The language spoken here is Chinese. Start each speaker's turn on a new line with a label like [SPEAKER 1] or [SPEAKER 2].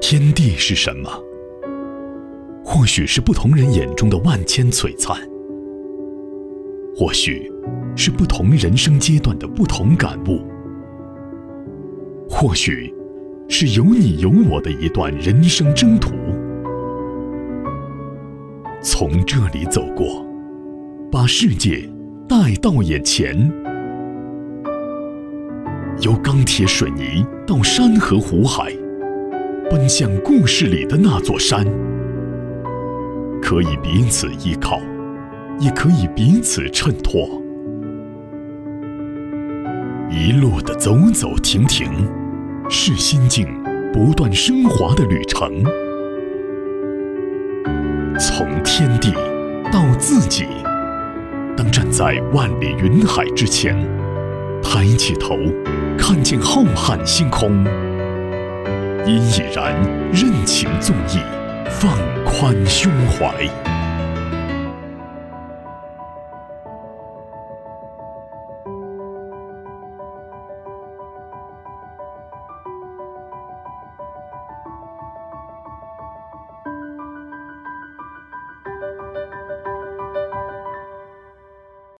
[SPEAKER 1] 天地是什么？或许是不同人眼中的万千璀璨，或许是不同人生阶段的不同感悟，或许是有你有我的一段人生征途。从这里走过，把世界带到眼前。由钢铁水泥到山河湖海，奔向故事里的那座山。可以彼此依靠，也可以彼此衬托。一路的走走停停，是心境不断升华的旅程。从天地到自己，当站在万里云海之前，抬起头看见浩瀚星空，因已然任情纵意，放宽胸怀。